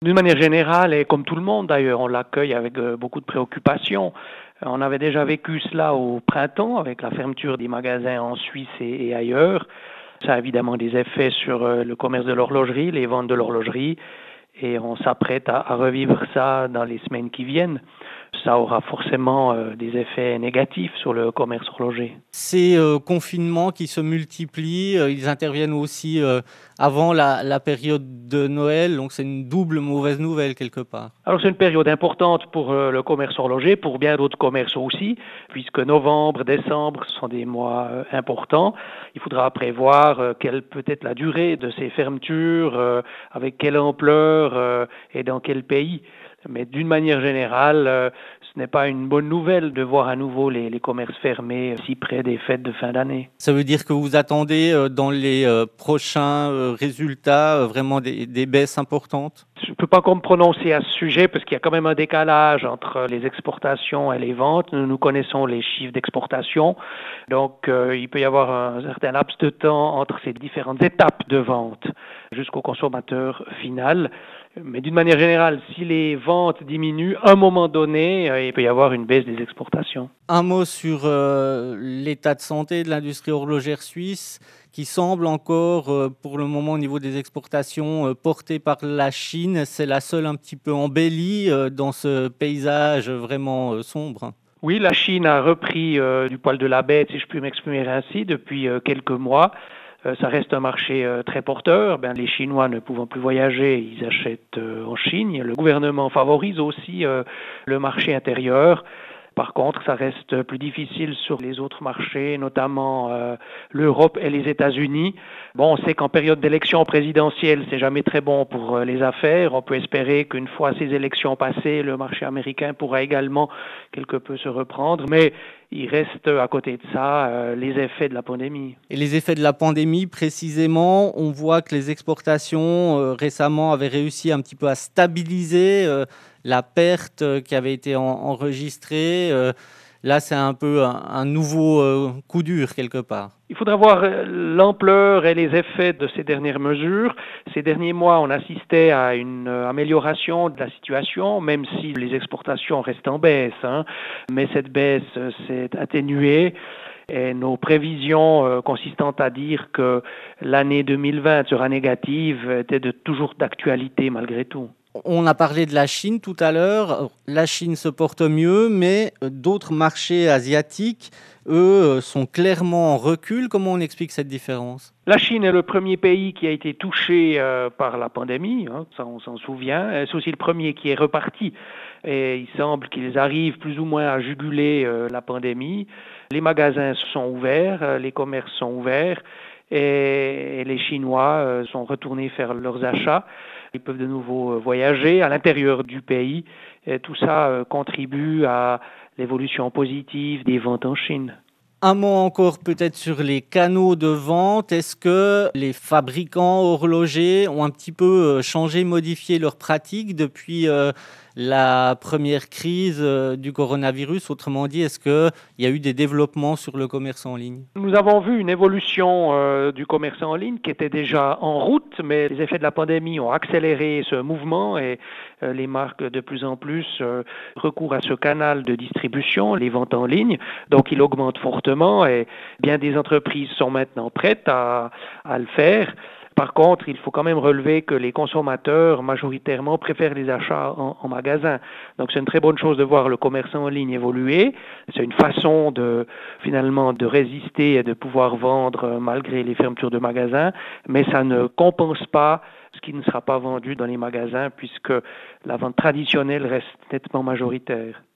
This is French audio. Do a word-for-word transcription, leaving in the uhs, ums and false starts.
D'une manière générale, et comme tout le monde d'ailleurs, on l'accueille avec euh, beaucoup de préoccupation. Euh, On avait déjà vécu cela au printemps avec la fermeture des magasins en Suisse et, et ailleurs. Ça a évidemment des effets sur euh, le commerce de l'horlogerie, les ventes de l'horlogerie, et on s'apprête à, à revivre ça dans les semaines qui viennent. Ça aura forcément euh, des effets négatifs sur le commerce horloger. Ces euh, confinements qui se multiplient, euh, ils interviennent aussi euh, avant la, la période de Noël, donc c'est une double mauvaise nouvelle quelque part. Alors c'est une période importante pour euh, le commerce horloger, pour bien d'autres commerces aussi, puisque novembre, décembre sont des mois euh, importants. Il faudra prévoir euh, quelle peut être la durée de ces fermetures, euh, avec quelle ampleur euh, et dans quel pays. Mais d'une manière générale, euh, ce n'est pas une bonne nouvelle de voir à nouveau les, les commerces fermés si près des fêtes de fin d'année. Ça veut dire que vous attendez euh, dans les euh, prochains euh, résultats euh, vraiment des, des baisses importantes? Je ne peux pas encore me prononcer à ce sujet parce qu'il y a quand même un décalage entre les exportations et les ventes. Nous, nous connaissons les chiffres d'exportation, donc euh, il peut y avoir un certain laps de temps entre ces différentes étapes de vente jusqu'au consommateur final. Mais d'une manière générale, si les ventes diminuent, à un moment donné, euh, il peut y avoir une baisse des exportations. Un mot sur euh, l'état de santé de l'industrie horlogère suisse qui semble encore, euh, pour le moment au niveau des exportations, euh, portée par la Chine. C'est la seule un petit peu embellie euh, dans ce paysage vraiment euh, sombre. Oui, la Chine a repris euh, du poil de la bête, si je puis m'exprimer ainsi, depuis euh, quelques mois. Euh, ça reste un marché euh, très porteur. Ben, les Chinois ne pouvant plus voyager, ils achètent euh, en Chine. Le gouvernement favorise aussi euh, le marché intérieur. Par contre, ça reste plus difficile sur les autres marchés, notamment euh, l'Europe et les États-Unis. Bon, on sait qu'en période d'élection présidentielle, c'est jamais très bon pour euh, les affaires. On peut espérer qu'une fois ces élections passées, le marché américain pourra également quelque peu se reprendre. Mais il reste à côté de ça euh, les effets de la pandémie. Et les effets de la pandémie, précisément, on voit que les exportations euh, récemment avaient réussi un petit peu à stabiliser euh, la perte euh, qui avait été en- enregistrée. Euh, là, c'est un peu un, un nouveau euh, coup dur quelque part. Il faudra voir euh, l'ampleur et les effets de ces dernières mesures. Ces derniers mois, on assistait à une euh, amélioration de la situation, même si les exportations restent en baisse, hein. Mais cette baisse euh, s'est atténuée. Et nos prévisions euh, consistant à dire que l'année deux mille vingt sera négative étaient de toujours d'actualité malgré tout. On a parlé de la Chine tout à l'heure. La Chine se porte mieux, mais euh, d'autres marchés asiatiques, eux, euh, sont clairement en recul. Comment on explique cette différence? La Chine est le premier pays qui a été touché euh, par la pandémie, hein, ça on s'en souvient. C'est aussi le premier qui est reparti. Et il semble qu'ils arrivent plus ou moins à juguler euh, la pandémie. Les magasins sont ouverts, euh, les commerces sont ouverts et, et les Chinois euh, sont retournés faire leurs achats. Ils peuvent de nouveau euh, voyager à l'intérieur du pays. Et tout ça euh, contribue à l'évolution positive des ventes en Chine. Un mot encore peut-être sur les canaux de vente. Est-ce que les fabricants horlogers ont un petit peu euh, changé, modifié leurs pratiques depuis euh, la première crise euh, du coronavirus? Autrement dit, est-ce qu'il y a eu des développements sur le commerce en ligne? Nous avons vu une évolution euh, du commerce en ligne qui était déjà en route, mais les effets de la pandémie ont accéléré ce mouvement et euh, les marques de plus en plus euh, recourent à ce canal de distribution, les ventes en ligne. Donc il augmente fortement et bien des entreprises sont maintenant prêtes à, à le faire. Par contre, il faut quand même relever que les consommateurs majoritairement préfèrent les achats en, en magasin. Donc c'est une très bonne chose de voir le commerce en ligne évoluer. C'est une façon de finalement de résister et de pouvoir vendre malgré les fermetures de magasins, mais ça ne compense pas ce qui ne sera pas vendu dans les magasins puisque la vente traditionnelle reste nettement majoritaire.